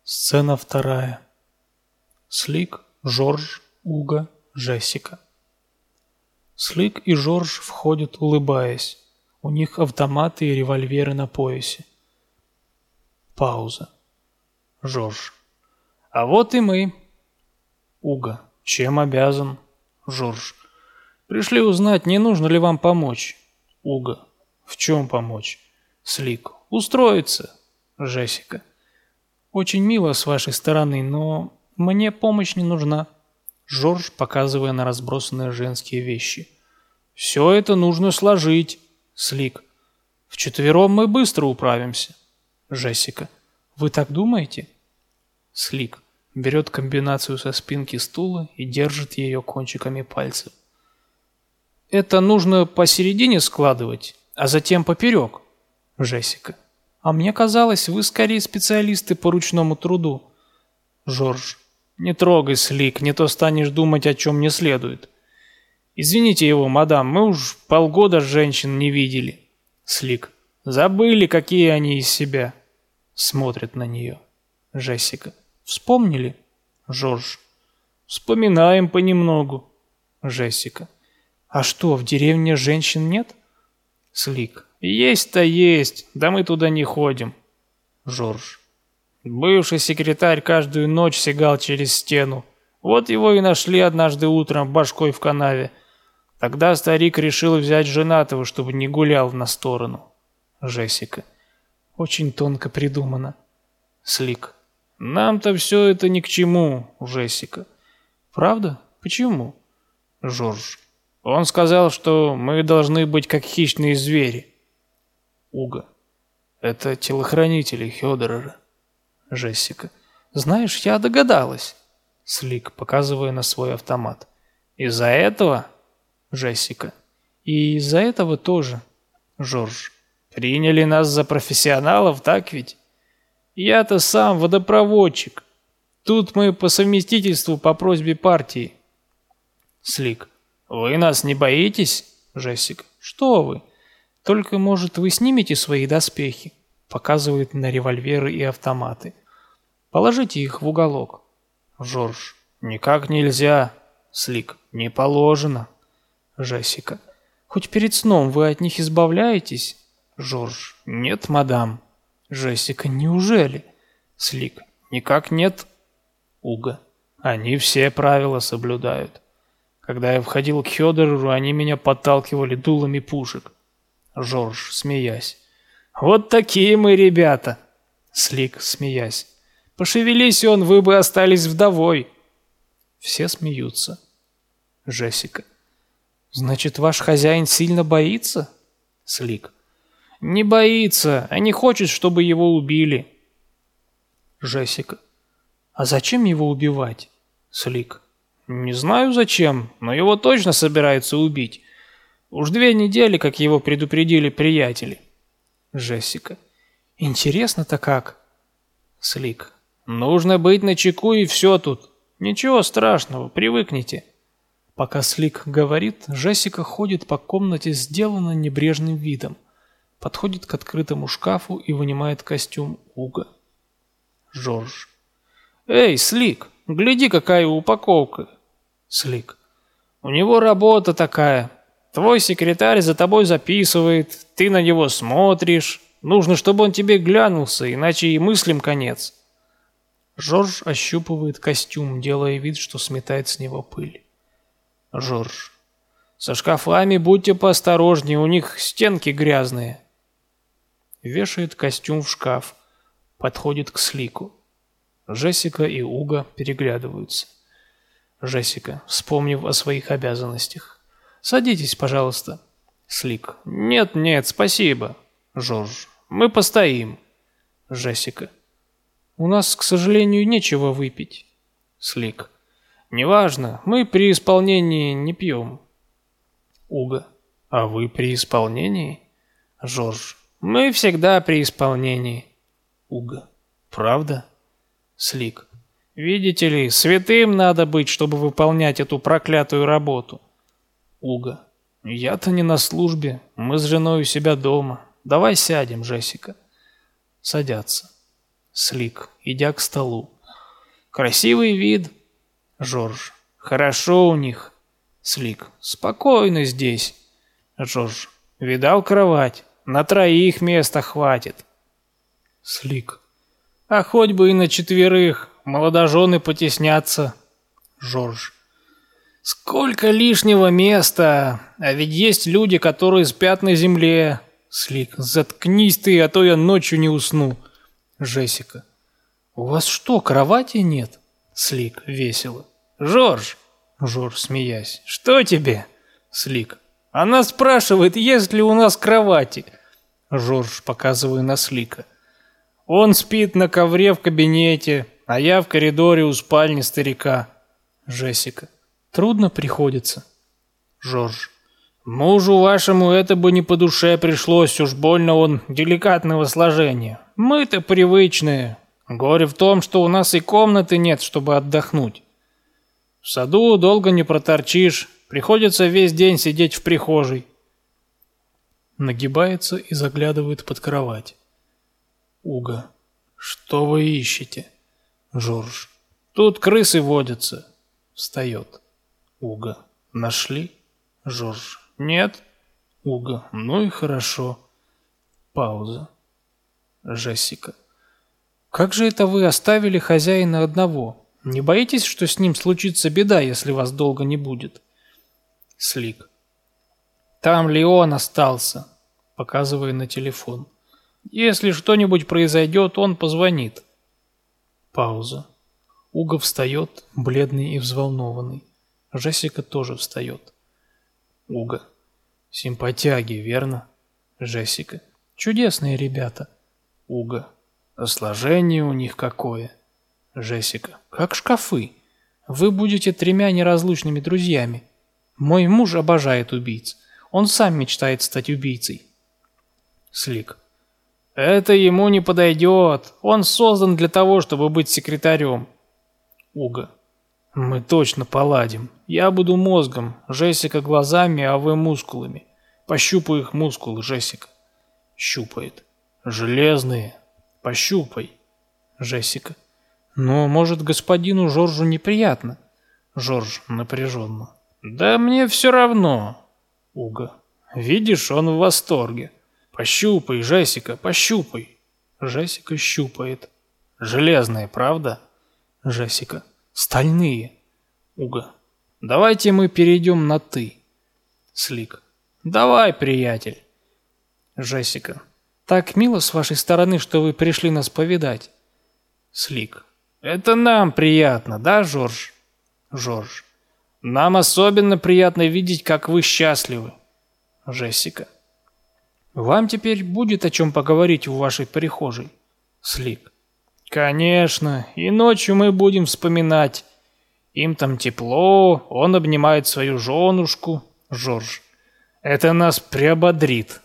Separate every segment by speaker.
Speaker 1: Сцена вторая. Слик, Жорж, Уго, Джессика. Слик и Жорж входят, улыбаясь. У них автоматы и револьверы на поясе. Пауза. Жорж. А вот и мы. Уго. Чем обязан? Жорж. Пришли узнать, не нужно ли вам помочь. Уго. В чем помочь? Слик. Устроиться. Джессика. Очень мило с вашей стороны, но мне помощь не нужна. Жорж, показывая на разбросанные женские вещи. Все это нужно сложить. Слик. Вчетвером мы быстро управимся. Джессика. Вы так думаете? Слик. Берет комбинацию со спинки стула и держит ее кончиками пальцев. Это нужно посередине складывать, а затем поперек. Джессика. А мне казалось, вы скорее специалисты по ручному труду. Жорж. Не трогай, Слик, не то станешь думать, о чем не следует. Извините его, мадам, мы уж полгода женщин не видели. Слик. Забыли, какие они из себя. Смотрит на нее. Джессика. Вспомнили? Жорж. Вспоминаем понемногу. Джессика. А что, в деревне женщин нет? Слик. Есть-то есть, да мы туда не ходим. Жорж. Бывший секретарь каждую ночь сигал через стену. Вот его и нашли однажды утром башкой в канаве. Тогда старик решил взять женатого, чтобы не гулял на сторону. Джессика. Очень тонко придумано. Слик. Нам-то все это ни к чему, Джессика. Правда? Почему? Жорж. Он сказал, что мы должны быть как хищные звери. Уго. Это телохранители Хёдерера. Джессика. Знаешь, я догадалась. Слик, показывая на свой автомат. Из-за этого? Джессика. И из-за этого тоже. Жорж. Приняли нас за профессионалов, так ведь? Я-то сам водопроводчик. Тут мы по совместительству по просьбе партии. Слик. Вы нас не боитесь? Джессика. Что вы? Только, может, вы снимете свои доспехи? Показывает на револьверы и автоматы. Положите их в уголок. Жорж. Никак нельзя. Слик. Не положено. Джессика. Хоть перед сном вы от них избавляетесь? Жорж. Нет, мадам. Джессика. Неужели? Слик. Никак нет. Уго. Они все правила соблюдают. Когда я входил к Хёдереру, они меня подталкивали дулами пушек. Жорж, смеясь. Вот такие мы ребята. Слик, смеясь. Пошевелись он, вы бы остались вдовой. Все смеются. Джессика. Значит, ваш хозяин сильно боится? Слик. Не боится, а не хочет, чтобы его убили. Джессика. А зачем его убивать? Слик. Не знаю зачем, но его точно собираются убить. Уж 2 недели, как его предупредили приятели. Джессика. Интересно-то как? Слик. Нужно быть начеку и все тут. Ничего страшного, привыкните. Пока Слик говорит, Джессика ходит по комнате, сделанно небрежным видом. Подходит к открытому шкафу и вынимает костюм Уго. Жорж. Эй, Слик, гляди, какая упаковка. Слик. У него работа такая. Твой секретарь за тобой записывает, ты на него смотришь. Нужно, чтобы он тебе глянулся, иначе и мыслям конец. Жорж ощупывает костюм, делая вид, что сметает с него пыль. Жорж. Со шкафами будьте поосторожнее, у них стенки грязные. Вешает костюм в шкаф. Подходит к Слику. Джессика и Уго переглядываются. Джессика, вспомнив о своих обязанностях. Садитесь, пожалуйста. Слик. Нет, спасибо. Жорж. Мы постоим. Джессика. У нас, к сожалению, нечего выпить. Слик. Неважно, мы при исполнении не пьем. Уго. А вы при исполнении? Жорж. Мы всегда при исполнении. Уго. Правда? Слик. Видите ли, святым надо быть, чтобы выполнять эту проклятую работу. Уго. Я-то не на службе, мы с женой у себя дома. Давай сядем, Джессика. Садятся. Слик, идя к столу. Красивый вид. Жорж. Хорошо у них. Слик. Спокойно здесь. Жорж. Видал кровать? На 3 места хватит. Слик. А хоть бы и на 4, молодожены потеснятся. Жорж. Сколько лишнего места, а ведь есть люди, которые спят на земле. Слик. Заткнись ты, а то я ночью не усну. Джессика. У вас что, кровати нет? Слик. Весело. Жорж. Жорж, смеясь. Что тебе? Слик. Она спрашивает, есть ли у нас кровати. Жорж, показывая на Слика. Он спит на ковре в кабинете, а я в коридоре у спальни старика. Джессика. Трудно приходится. Жорж. Мужу вашему это бы не по душе пришлось, уж больно он деликатного сложения. Мы-то привычные. Горе в том, что у нас и комнаты нет, чтобы отдохнуть. В саду долго не проторчишь, приходится весь день сидеть в прихожей. Нагибается и заглядывает под кровать. Уга. Что вы ищете? Жорж. Тут крысы водятся. Встает. Уга. Нашли? Жорж. Нет. Уга. Ну и хорошо. Пауза. Джессика. Как же это вы оставили хозяина одного? Не боитесь, что с ним случится беда, если вас долго не будет? Слик. Там Леон остался, показывая на телефон. Если что-нибудь произойдет, он позвонит. Пауза. Уга встает, бледный и взволнованный. Джессика тоже встает. Уга. Симпатяги, верно? Джессика. Чудесные ребята. Уга. А сложение у них какое? Джессика. Как шкафы. Вы будете 3 неразлучными друзьями. Мой муж обожает убийц. Он сам мечтает стать убийцей. Слик. Это ему не подойдет. Он создан для того, чтобы быть секретарем. Уга. Мы точно поладим. Я буду мозгом, Джессика глазами, а вы мускулами. Пощупай их мускулы, Джессика. Щупает. Железные. Пощупай. Джессика. Но, может, господину Жоржу неприятно? Жорж напряженно. Да мне все равно. Уга. Видишь, он в восторге. Пощупай, Джессика, пощупай. Джессика щупает. Железные, правда? Джессика. Стальные. Уга. Давайте мы перейдем на «ты». Слик. Давай, приятель. Джессика. Так мило с вашей стороны, что вы пришли нас повидать. Слик. Это нам приятно, да, Жорж? Жорж. Нам особенно приятно видеть, как вы счастливы. Джессика. Вам теперь будет о чем поговорить в вашей прихожей. Слик. Конечно, и ночью мы будем вспоминать. Им там тепло, он обнимает свою женушку. Жорж. Это нас приободрит.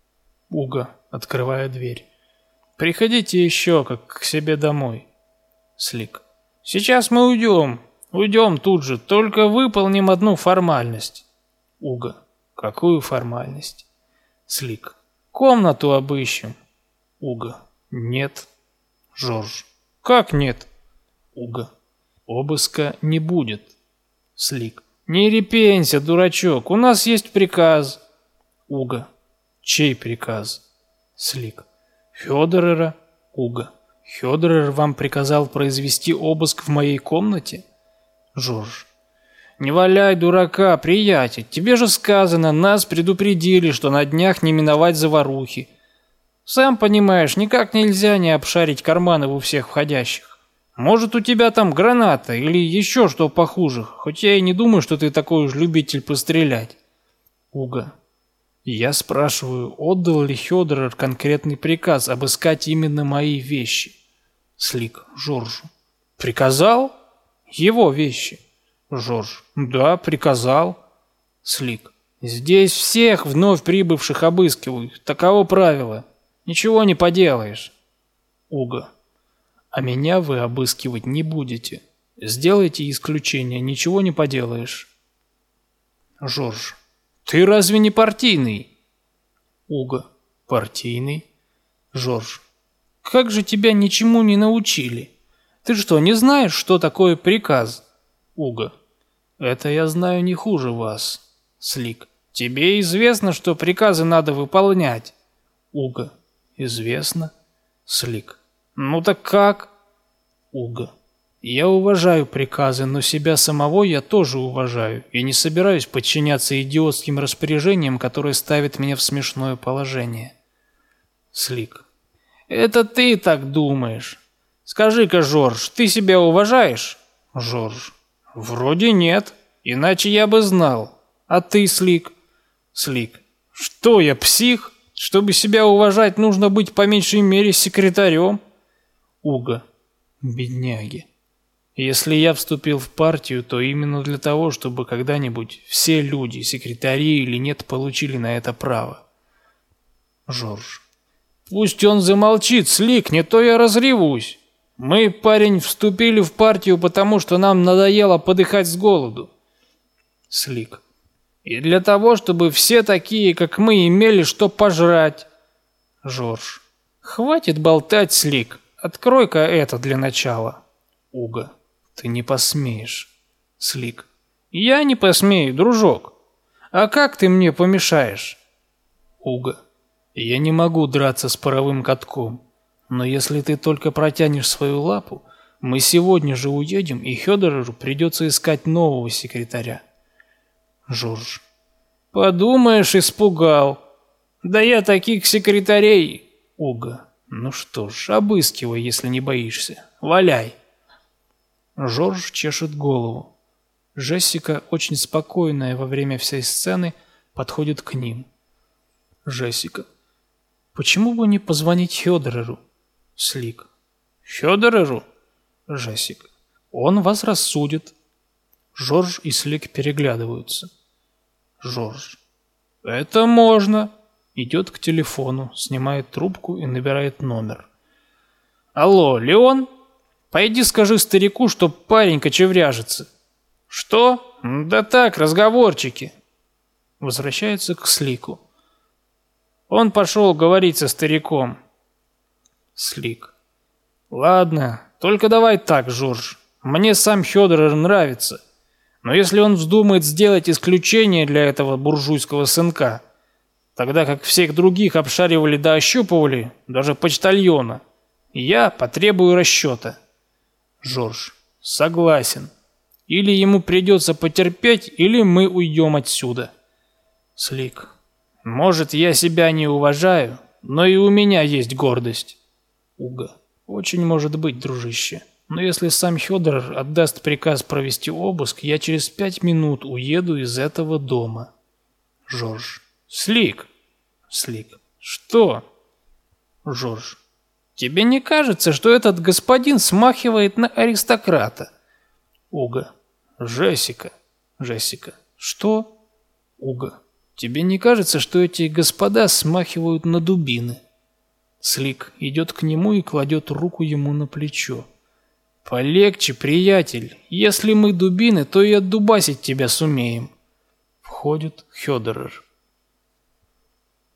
Speaker 1: Уга, открывая дверь. Приходите еще, как к себе домой. Слик. Сейчас мы уйдем. Уйдем тут же, только выполним одну формальность. Уга. Какую формальность? Слик. Комнату обыщем. Уга. Нет. Жорж. Как нет? Уга. Обыска не будет. Слик. Не репенься, дурачок, у нас есть приказ. Уга. Чей приказ? Слик. Федорера. Уга. Федорер вам приказал произвести обыск в моей комнате? Жорж. Не валяй дурака, приятель. Тебе же сказано, нас предупредили, что на днях не миновать заварухи. Сам понимаешь, никак нельзя не обшарить карманы у всех входящих. Может, у тебя там граната или еще что похуже, хоть я и не думаю, что ты такой уж любитель пострелять. Уга. Я спрашиваю, отдал ли Федорер конкретный приказ обыскать именно мои вещи? Слик. Жоржу. Приказал? Его вещи. Жорж. Да, приказал. Слик. Здесь всех вновь прибывших обыскивают. Таково правило. Ничего не поделаешь. Уга. А меня вы обыскивать не будете. Сделайте исключение, ничего не поделаешь. Жорж. Ты разве не партийный? Уга. Партийный? Жорж. как же тебя ничему не научили? Ты что, не знаешь, что такое приказ? Уга. Это я знаю не хуже вас. Слик. Тебе известно, что приказы надо выполнять. Уга. Известно. Слик. Ну так как? Уга. Я уважаю приказы, но себя самого я тоже уважаю и не собираюсь подчиняться идиотским распоряжениям, которые ставят меня в смешное положение. Слик. Это ты так думаешь. Скажи-ка, Жорж, ты себя уважаешь? Жорж. Вроде нет, иначе я бы знал. А ты, Слик? Слик. Что я, псих? Чтобы себя уважать, нужно быть по меньшей мере секретарем. Уга. Бедняги. Если я вступил в партию, то именно для того, чтобы когда-нибудь все люди, секретари или нет, получили на это право. Жорж. Пусть он замолчит, Слик, не то я разревусь. Мы, парень, вступили в партию, потому что нам надоело подыхать с голоду. Слик. И для того, чтобы все такие, как мы, имели что пожрать. Жорж. Хватит болтать, Слик. Открой-ка это для начала. Уга. Ты не посмеешь. Слик. Я не посмею, дружок. А как ты мне помешаешь? Уга. Я не могу драться с паровым катком. Но если ты только протянешь свою лапу, мы сегодня же уедем, и Хёдереру придется искать нового секретаря. Жорж. Подумаешь, испугал. Да я таких секретарей. Уга. Ну что ж, обыскивай, если не боишься. Валяй. Жорж чешет голову. Джессика, очень спокойная во время всей сцены, подходит к ним. Джессика. Почему бы не позвонить Хёдереру? Слик. Хёдереру? Джессика. Он вас рассудит. Жорж и Слик переглядываются. Жорж. Это можно. Идет к телефону, снимает трубку и набирает номер. Алло, Леон? Пойди скажи старику, что парень кочевряжется. Что? Да так, разговорчики. Возвращается к Слику. Он пошел говорить со стариком. Слик. Ладно, только давай так, Жорж. Мне сам Хёдерер нравится. Но если он вздумает сделать исключение для этого буржуйского сынка, тогда как всех других обшаривали да ощупывали, даже почтальона, я потребую расчета. Жорж. Согласен. Или ему придется потерпеть, или мы уйдем отсюда. Слик. Может, я себя не уважаю, но и у меня есть гордость. Уга. Очень может быть, дружище. Но если сам Хёдерер отдаст приказ провести обыск, я через 5 минут уеду из этого дома. Жорж. Слик. Слик. Что? Жорж. Тебе не кажется, что этот господин смахивает на аристократа? Уга. Джессика. Джессика. Что? Уга. Тебе не кажется, что эти господа смахивают на дубины? Слик идет к нему и кладет руку ему на плечо. Полегче, приятель. Если мы дубины, то и отдубасить тебя сумеем. Входит Хёдерер.